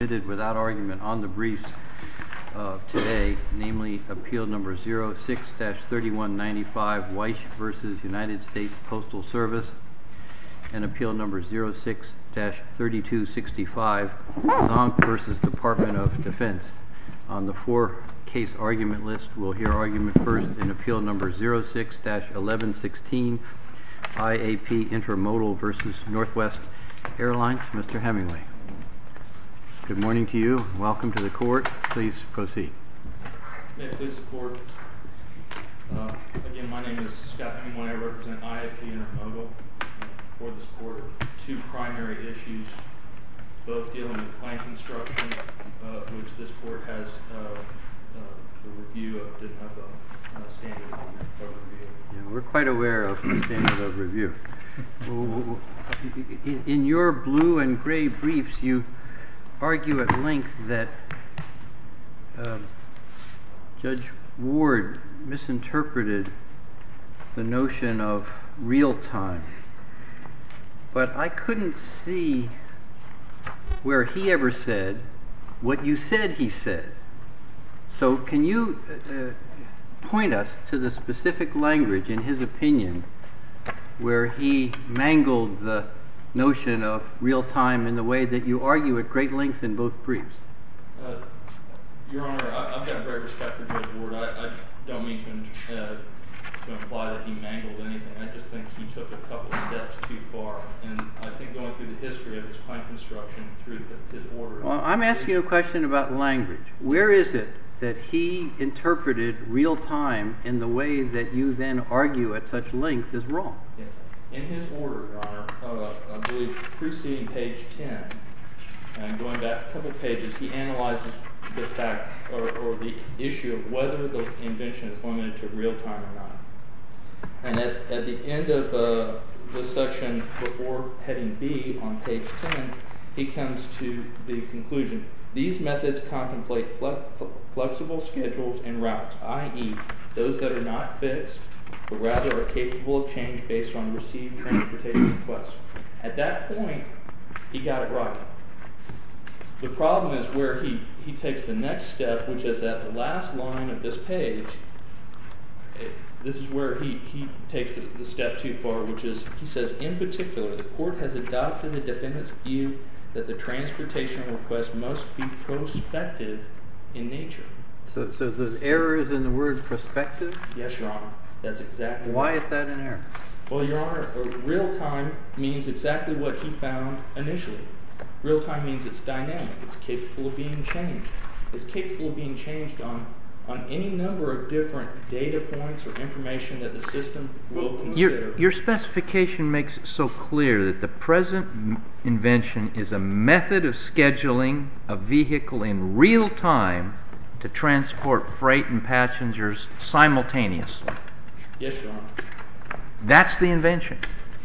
Without argument on the briefs today, namely Appeal Number 06-3195, Weish v. United States Postal Service, and Appeal Number 06-3265, Zonk v. Department of Defense. On the four-case argument list, we'll hear argument first in Appeal Number 06-1116, IAP Intermodal v. Northwest Airlines. Mr. Hemingway. Good morning to you. Welcome to the court. Please proceed. May it please the court. Again, my name is Scott Hemingway. I represent IAP Intermodal. For this court, two primary issues, both dealing with claim construction, which this court has the review of, didn't have a standard of review. Yeah, we're quite aware of the standard of review. In your blue and gray briefs, you argue at length that Judge Ward misinterpreted the notion of real time, but I couldn't see where he ever said what you said he said. So can you point us to the specific language in his opinion where he mangled the notion of real time in the way that you argue at great length in both briefs? Your Honor, I've got great respect for Judge Ward. I don't mean to imply that he mangled anything. I just think he took a couple of steps too far. And I think going through the history of his claim construction through his order... Well, I'm asking you a question about language. Where is it that he interpreted real time in the way that you then argue at such length is wrong? Yes. In his order, Your Honor, I believe preceding page 10, and going back a couple of pages, he analyzes the fact or the issue of whether the invention is limited to real time or not. And at the end of this section before heading B on page 10, he comes to the conclusion, these methods contemplate flexible schedules and routes, i.e. those that are not fixed, but rather are capable of change based on received transportation requests. At that point, he got it right. The problem is where he takes the next step, which is at the last line of this page. This is where he takes the step too far, which is, he says, in particular, the court has adopted the defendant's view that the transportation request must be prospective in nature. So the error is in the word prospective? Yes, Your Honor. That's exactly right. Why is that an error? Well, Your Honor, real time means exactly what he found initially. Real time means it's dynamic. It's capable of being changed. It's capable of being changed on any number of different data points or information that the system will consider. Your specification makes it so clear that the present invention is a method of scheduling a vehicle in real time to transport freight and passengers simultaneously. Yes, Your Honor. That's the invention.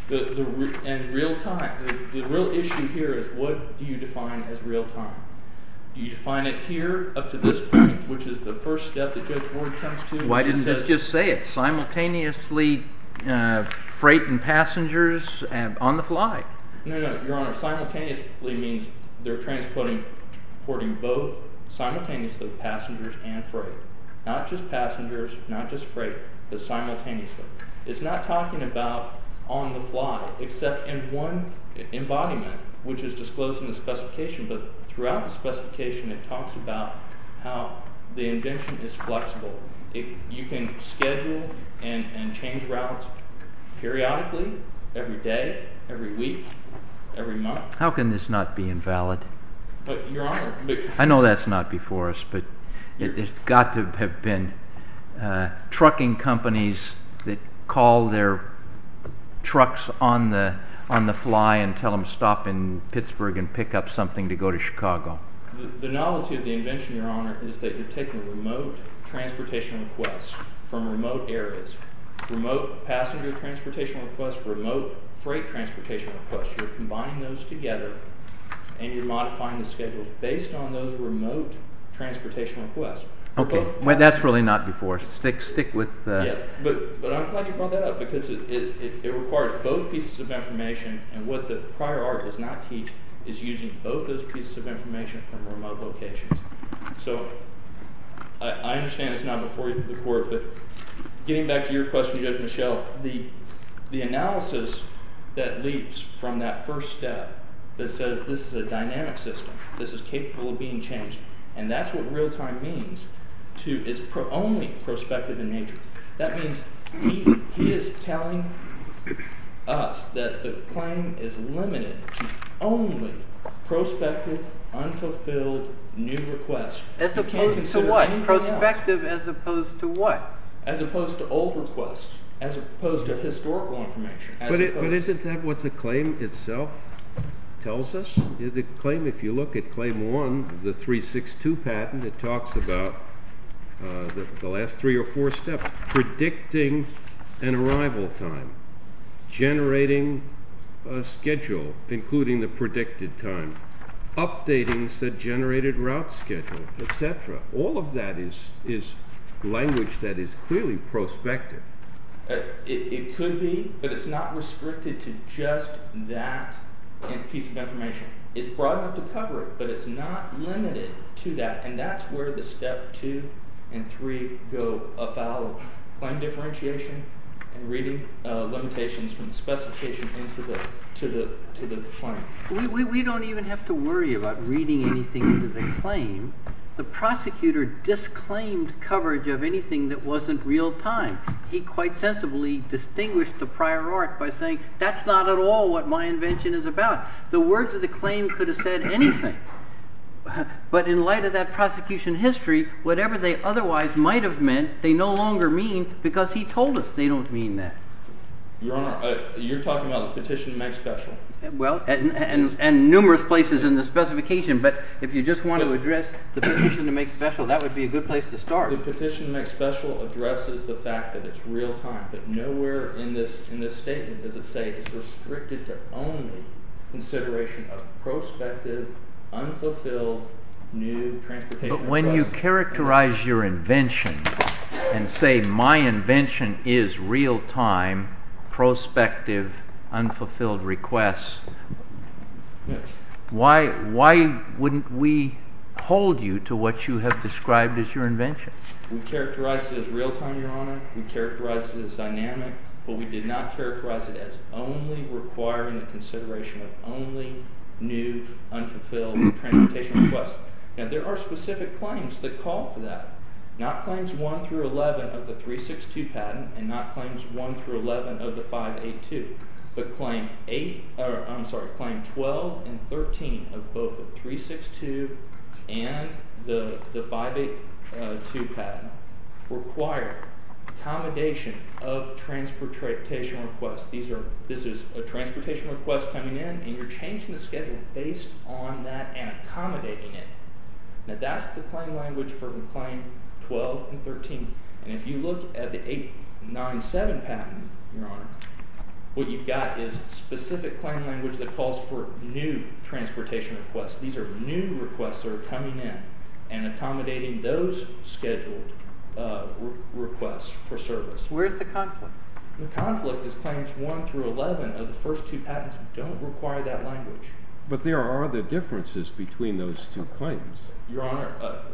And real time, the real issue here is, what do you define as real time? Do you define it here up to this point, which is the first step that Judge Ward comes to? Why didn't this just say it? Simultaneously freight and passengers on the fly. No, Your Honor. Simultaneously means they're transporting both simultaneously passengers and freight. Not just passengers, not just freight, but simultaneously. It's not talking about on the fly, except in one embodiment, which is disclosed in the specification, but throughout the specification it talks about how the invention is flexible. You can schedule and change routes periodically, every day, every week, every month. How can this not be invalid? But, Your Honor... I know that's not before us, but it's got to have been trucking companies that call their trucks on the fly and tell them stop in Pittsburgh and pick up something to go to Chicago. The novelty of the invention, Your Honor, is that you're taking remote transportation requests from remote areas, remote passenger transportation requests, remote freight transportation requests. You're combining those together and you're modifying the schedules based on those remote transportation requests. Okay, well, that's really not before us. Stick with... Yeah, but I'm glad you brought that up, because it requires both pieces of information, and what the prior art does not teach is using both those pieces of information from remote locations. So I understand it's not before the court, but getting back to your question, Judge Michelle, the analysis that leaps from that first step that says this is a dynamic system, this is capable of being changed, and that's what real-time means, it's only prospective in nature. That means he is telling us that the claim is limited to only prospective, unfulfilled, new requests. As opposed to what? Prospective as opposed to what? As opposed to old requests, as opposed to historical information. But isn't that what the claim itself tells us? The claim, if you look at Claim 1, the 362 patent, it talks about the last 3 or 4 steps: predicting an arrival time, generating a schedule, including the predicted time, updating said generated route schedule, etc. All of that is language that is clearly prospective. It could be, but it's not restricted to just that piece of information. It's broad enough to cover it, but it's not limited to that, and that's where the step 2 and 3 go afoul of claim differentiation and reading limitations from the specification into the claim. We don't even have to worry about reading anything into the claim. The prosecutor disclaimed coverage of anything that wasn't real time. He quite sensibly distinguished the prior art by saying, that's not at all what my invention is about. The words of the claim could have said anything. But in light of that prosecution history, whatever they otherwise might have meant, they no longer mean, because he told us they don't mean that. Your Honor, you're talking about the petition to make special. Well, and numerous places in the specification, but if you just want to address the petition to make special, that would be a good place to start. The petition to make special addresses the fact that it's real time, but nowhere in this statement does it say it's restricted to only consideration of prospective, unfulfilled, new transportation requests. But when you characterize your invention and say my invention is real time, prospective, unfulfilled requests, yes, why wouldn't we hold you to what you have described as your invention? we characterized it as real time, Your Honor. We characterized it as dynamic, but we did not characterize it as only requiring the consideration of only new, unfulfilled transportation requests. Now, there are specific claims that call for that. Not claims 1 through 11 of the 362 patent, and not claims 1 through 11 of the 582, but claim 12 and 13 of both the 362 and the 582 patent require accommodation of transportation requests. This is a transportation request coming in, and you're changing the schedule based on that and accommodating it. Now, that's the claim language for claim 12 and 13. And if you look at the 897 patent, Your Honor, what you've got is specific claim language that calls for new transportation requests. These are new requests that are coming in and accommodating those scheduled requests for service. Where's the conflict? The conflict is claims 1 through 11 of the first 2 patents don't require that language. But there are other differences between those 2 claims. Your Honor,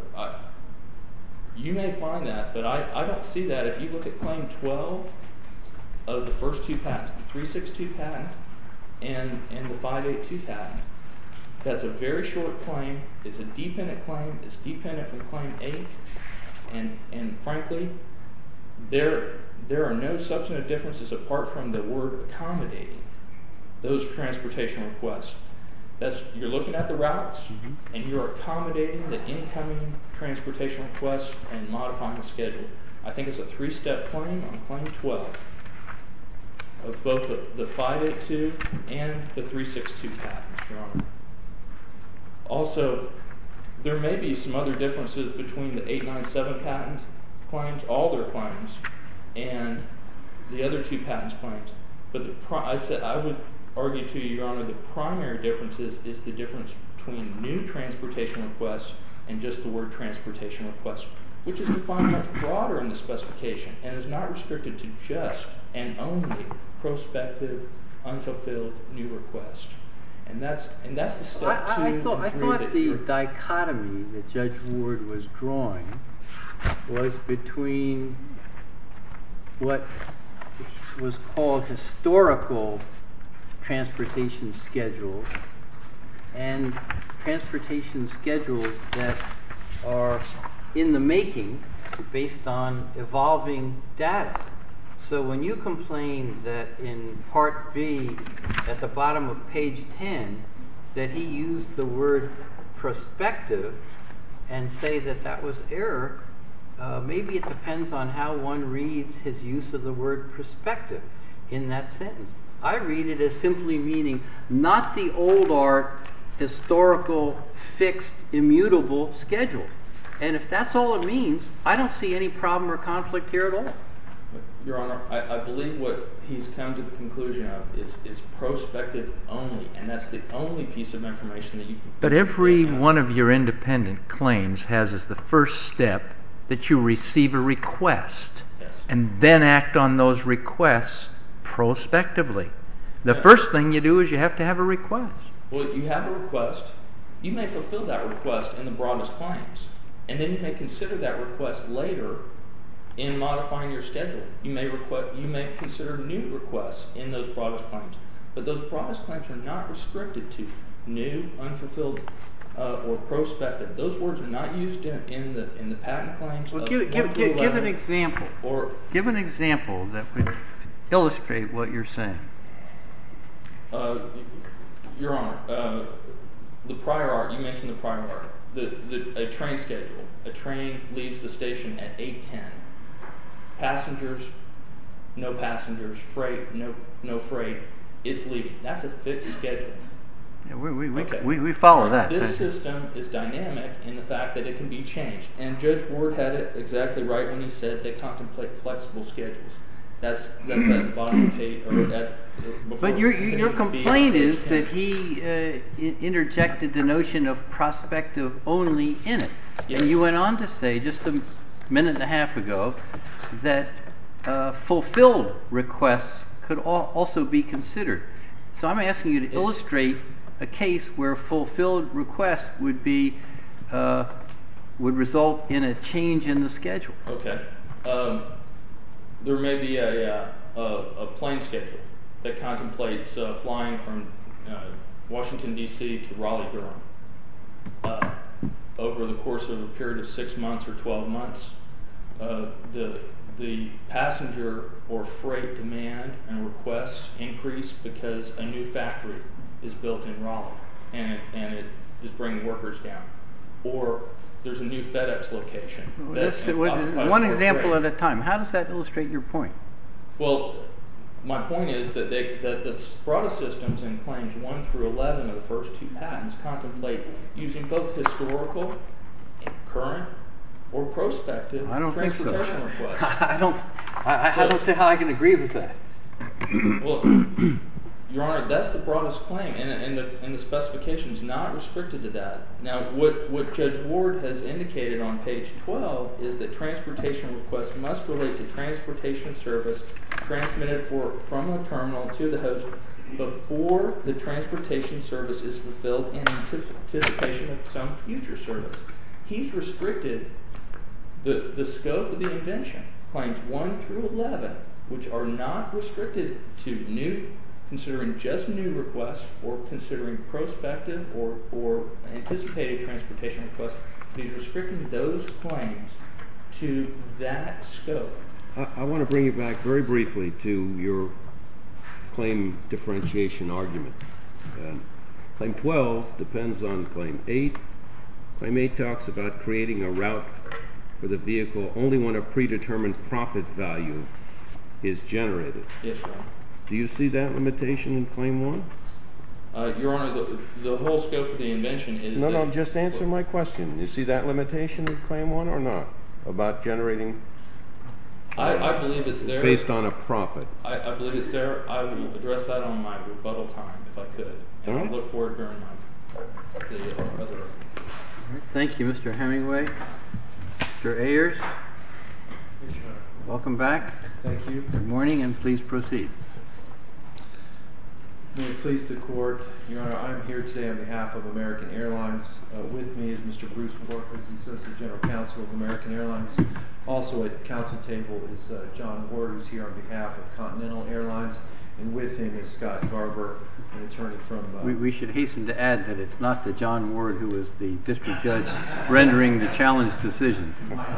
you may find that, but I don't see that. If you look at claim 12 of the first 2 patents, the 362 patent and the 582 patent, that's a very short claim. It's a dependent claim. It's dependent from claim 8. And frankly, there are no substantive differences apart from the word accommodating those transportation requests. You're looking at the routes, and you're accommodating the incoming transportation requests and modifying the schedule. I think it's a 3-step claim on claim 12 of both the 582 and the 362 patents, Your Honor. Also, there may be some other differences between the 897 patent claims, all their claims, and the other 2 patents claims. But I would argue to you, Your Honor, the primary difference is the difference between new transportation requests and just the word transportation request, which is defined much broader in the specification and is not restricted to just and only prospective, unfulfilled new requests. And that's the step 2 I thought that the dichotomy that Judge Ward was drawing was between what was called historical transportation schedules and transportation schedules that are in the making based on evolving data. So when you complain that in Part B at the bottom of page 10 that he used the word prospective and say that that was error, maybe it depends on how one reads his use of the word prospective in that sentence. I read it as simply meaning not the old art, historical, fixed, immutable schedule. And if that's all it means, I don't see any problem or conflict here at all. Your Honor, I believe what he's come to the conclusion of is prospective only, and that's the only piece of information that you can... But every one of your independent claims has as the first step that you receive a request, Yes. and then act on those requests prospectively. The first thing you do is you have to have a request. Well, you have a request. You may fulfill that request in the broadest claims, and then you may consider that request later in modifying your schedule. You may consider new requests in those broadest claims, but those broadest claims are not restricted to new, unfulfilled, or prospective. Those words are not used in the patent claims. Well, of give 1 through 11, an example. Give an example that would illustrate what you're saying. Your Honor, the prior art, you mentioned the prior art. A train schedule. A train leaves the station at 8:10. Passengers, no passengers. Freight, no freight. It's leaving. That's a fixed schedule. Yeah, Okay. we follow that. This system is dynamic in the fact that it can be changed. And Judge Ward had it exactly right when he said they contemplate flexible schedules. That's at the bottom of the page. But your complaint is that he interjected the notion of prospective only in it. Yes. And you went on to say just a minute and a half ago that fulfilled requests could also be considered. So I'm asking you to illustrate a case where fulfilled request would result in a change in the schedule. Okay. There may be a plane schedule that contemplates flying from Washington, D.C. to Raleigh, Durham. Over the course of a period of 6 months or 12 months, the passenger or freight demand and requests increase because a new factory is built in Raleigh and it is bringing workers down. Or there's a new FedEx location. One example at a time. How does that illustrate your point? Well, my point is that the SPRATA systems in claims 1 through 11 of the first 2 patents contemplate using both historical, current, or prospective transportation requests. I don't see how I can agree with that. Well, Your Honor, that's the broadest claim, and the specification is not restricted to that. Now, what Judge Ward has indicated on page 12 is that transportation requests must relate to transportation service transmitted from the terminal to the host before the transportation service is fulfilled in anticipation of some future service. He's restricted the scope of the invention, claims 1 through 11, which are not restricted to new, considering just new requests or considering prospective or anticipated transportation requests. He's restricting those claims to that scope. I want to bring you back very briefly to your claim differentiation argument. Claim 12 depends on Claim 8. Claim 8 talks about creating a route for the vehicle only when a predetermined profit value is generated. Yes, Your Honor. Do you see that limitation in Claim 1? Your Honor, the whole scope of the invention is No, just answer my question. You see that limitation in Claim 1 or not? About generating... I believe it's there. Based on a profit. I believe it's there. I will address that on my rebuttal time, if I could. And I look forward to hearing the other... Thank you, Mr. Hemingway. Mr. Ayers, Yes, Your Honor. welcome back. Thank you. Good morning, and please proceed. May it please the Court, Your Honor, I'm here today on behalf of American Airlines. With me is Mr. Bruce Walker, the Associate General Counsel of American Airlines. Also at counsel table is John Ward, who's here on behalf of Continental Airlines. And with him is Scott Garber, an attorney from... We should hasten to add that it's not the John Ward who was the district judge rendering the challenge decision.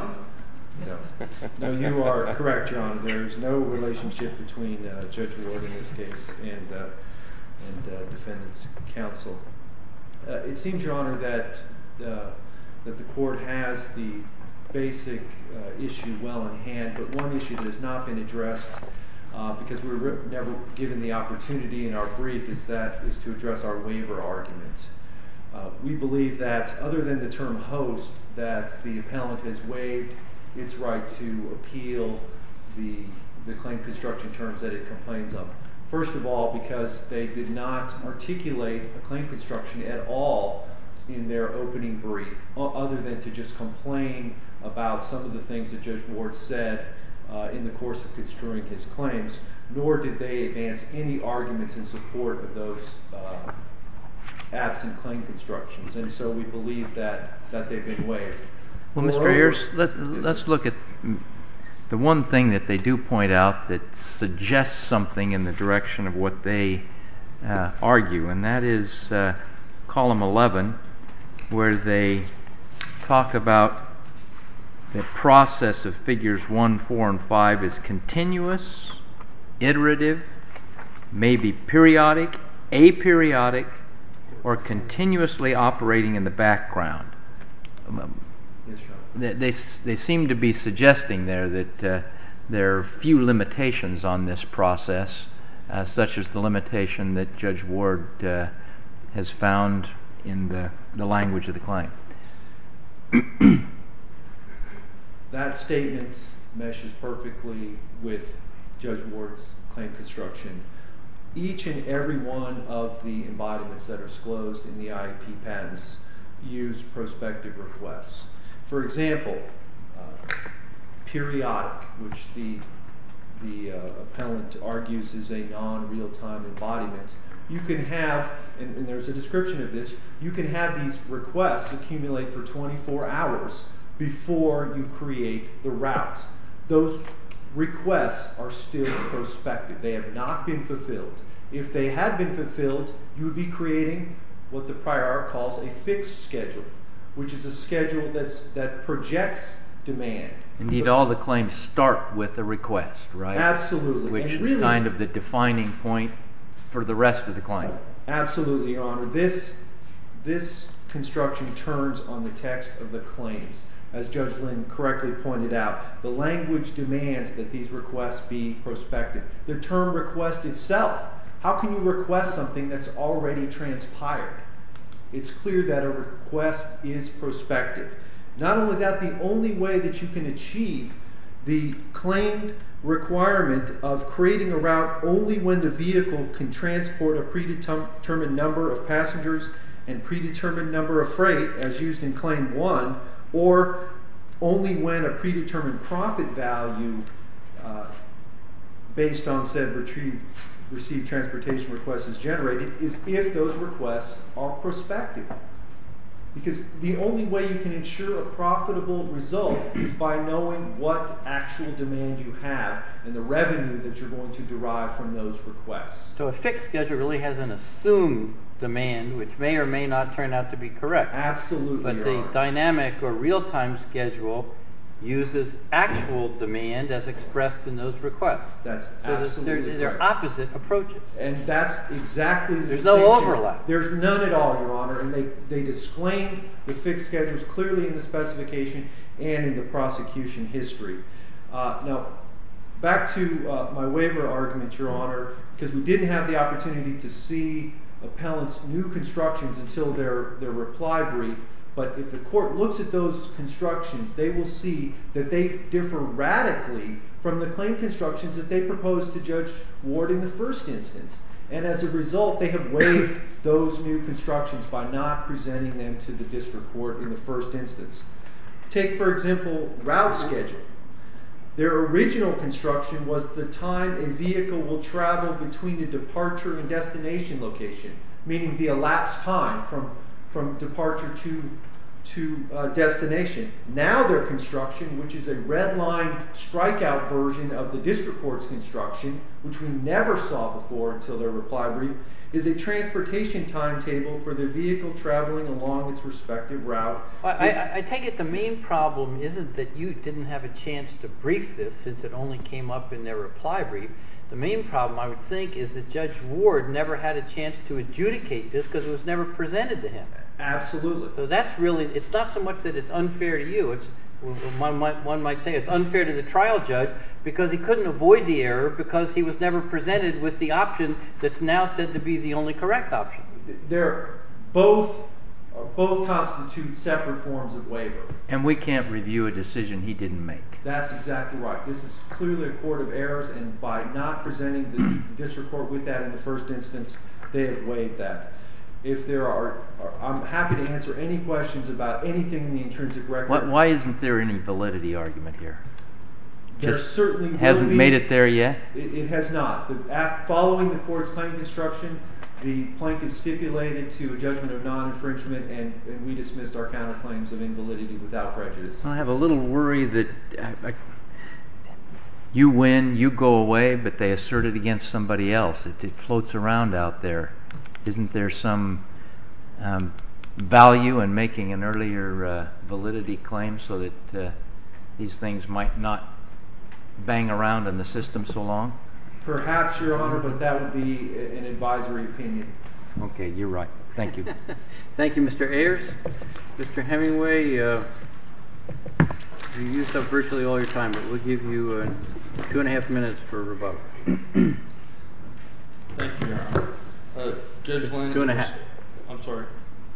No, you are correct, Your Honor. There's no relationship between Judge Ward in this case and defendant's counsel. It seems, Your Honor, that the Court has the basic issue well in hand, but one issue that has not been addressed because we were never given the opportunity in our brief is to address our waiver argument. We believe that, other than the term host, that the appellant has waived its right to appeal the claim construction terms that it complains of. First of all, because they did not articulate a claim construction at all in their opening brief, other than to just complain about some of the things that Judge Ward said in the course of construing his claims, nor did they advance any arguments in support of those absent claim constructions. And so we believe that they've been waived. Well, Mr. Ayers, let's look at the one thing that they do point out that suggests something in the direction of what they argue, and that is column 11, where they talk about the process of figures 1, 4, and 5 is continuous, iterative, maybe periodic, aperiodic, or continuously operating in the background. Yes, Your Honor. They seem to be suggesting there that there are few limitations on this process, such as the limitation that Judge Ward has found in the language of the claim. That statement meshes perfectly with Judge Ward's claim construction. Each and every one of the embodiments that are disclosed in the IEP patents use prospective requests. For example, periodic, which the appellant argues is a non-real-time embodiment, you can have, and there's a description of this, you can have these requests accumulate for 24 hours before you create the route. Those requests are still prospective. They have not been fulfilled. If they had been fulfilled, you would be creating what the prior art calls a fixed schedule, which is a schedule that projects demand. Indeed, all the claims start with a request, right? Absolutely. Which is kind of the defining point for the rest of the claim. Absolutely, Your Honor. This construction turns on the text of the claims. As Judge Lynn correctly pointed out, the language demands that these requests be prospective. The term request itself, how can you request something that's already transpired? It's clear that a request is prospective. Not only that, the only way that you can achieve the claimed requirement of creating a route only when the vehicle can transport a predetermined number of passengers and predetermined number of freight, as used in Claim 1, or only when a predetermined profit value based on said received transportation request is generated, is if those requests are prospective. Because the only way you can ensure a profitable result is by knowing what actual demand you have and the revenue that you're going to derive from those requests. So a fixed schedule really has an assumed demand, which may or may not turn out to be correct. Absolutely, But Your the Honor. dynamic or real-time schedule uses actual demand as expressed in those requests. That's So absolutely they're correct. opposite approaches. And that's exactly the There's no distinction. overlap. There's none at all, Your Honor. And they disclaimed the fixed schedules clearly in the specification and in the prosecution history. Now, back to my waiver argument, Your Honor, because we didn't have the opportunity to see appellants' new constructions until their reply brief. But if the court looks at those constructions, they will see that they differ radically from the claim constructions that they proposed to Judge Ward in the first instance. And as a result, they have waived those new constructions by not presenting them to the district court in the first instance. Take, for example, route schedule. Their original construction was the time a vehicle will travel between the departure and destination location, meaning the elapsed time from departure to destination. Now their construction, which is a red-line strikeout version of the district court's construction, which we never saw before until their reply brief, is a transportation timetable for the vehicle traveling along its respective route. I take it the main problem isn't that you didn't have a chance to brief this since it only came up in their reply brief. The main problem, I would think, is that Judge Ward never had a chance to adjudicate this because it was never presented to him. Absolutely. So that's really, it's not so much that it's unfair to you. It's, one might say it's unfair to the trial judge because he couldn't avoid the error because he was never presented with the option that's now said to be the only correct option. They're both constitute separate forms of waiver. And we can't review a decision he didn't make. That's exactly right. This is clearly a court of errors, and by not presenting the district court with that in the first instance, they have waived that. If there are, I'm happy to answer any questions about anything in the intrinsic record. Why isn't there any validity argument here? There certainly will be. Hasn't made it there yet? It has not. Following the court's claim construction, the plaintiff stipulated to a judgment of non-infringement, and we dismissed our counterclaims of invalidity without prejudice. I have a little worry that you win, you go away, but they assert it against somebody else. It floats around out there. Isn't there some value in making an earlier validity claim so that these things might not bang around in the system so long? Perhaps, Your Honor, but that would be an advisory opinion. Okay, you're right. Thank you. Thank you, Mr. Ayers. Mr. Hemingway, you used up virtually all your time, but we'll give you 2.5 minutes for rebuttal. Thank you, Your Honor. Judge Lynn, 2.5. I'm sorry.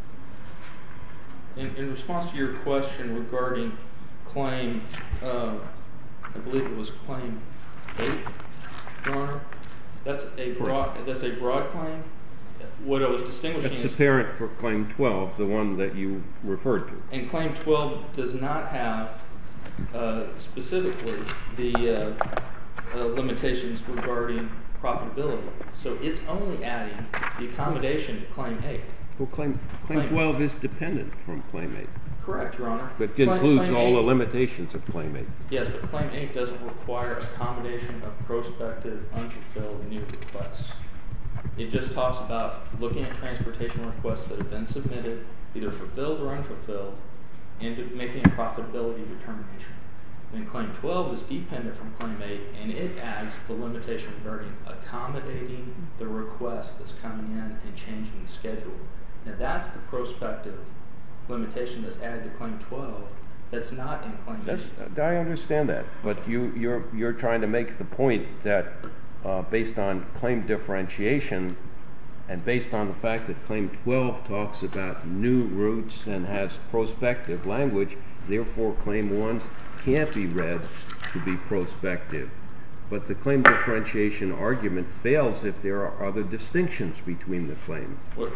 In response to your question regarding claim, I believe it was claim 8, Your Honor. That's a broad claim. What I was distinguishing is... That's the parent for claim 12, the one that you referred to. And claim 12 does not have specifically the limitations regarding profitability. So it's only adding the accommodation to claim 8. Well, claim 12 is dependent from claim 8. Correct, Your Honor. But it includes all the limitations of claim 8. Yes, but claim 8 doesn't require accommodation of prospective, unfulfilled new requests. It just talks about looking at transportation requests that have been submitted, either fulfilled or unfulfilled, and making a profitability determination. And claim 12 is dependent from claim 8, and it adds the limitation regarding accommodating the request that's coming in and changing the schedule. Now that's the prospective limitation that's added to claim 12 that's not in claim 8. I understand that, but you're trying to make the point that based on claim differentiation and based on the fact that claim 12 talks about new routes and has prospective language, therefore claim 1 can't be read to be prospective. But the claim differentiation argument fails if there are other distinctions between the claims.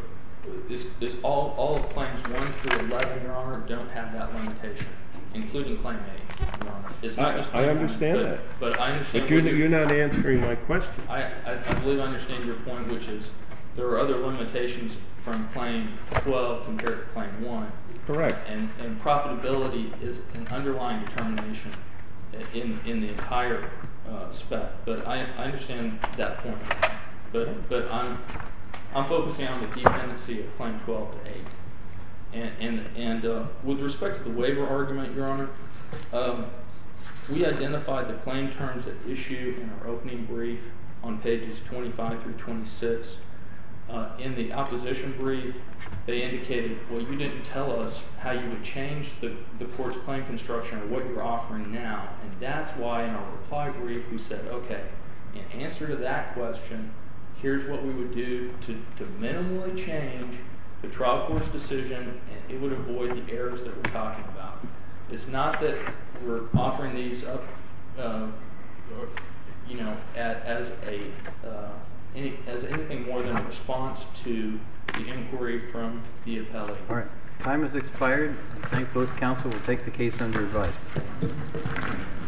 All of claims 1 through 11, Your Honor, don't have that limitation, including claim 8, Your Honor. It's not just claim I understand 1, that. But I understand. But you're not answering my question. I believe I understand your point, which is there are other limitations from claim 12 compared to claim 1. Correct. And profitability is an underlying determination in the entire spec. But I understand that point. But I'm focusing on the dependency of claim 12 to 8. And with respect to the waiver argument, Your Honor, we identified the claim terms at issue in our opening brief on pages 25 through 26. In the opposition brief, they indicated, well, you didn't tell us how you would change the court's claim construction or what you're offering now. And that's why in our reply brief we said, okay, in answer to that question, here's what we would do to minimally change the trial court's decision, and it would avoid the errors that we're talking about. It's not that we're offering these up, as anything more than a response to the inquiry from the appellate. All right. Time has expired. I thank both counsel. We'll take the case under advisement.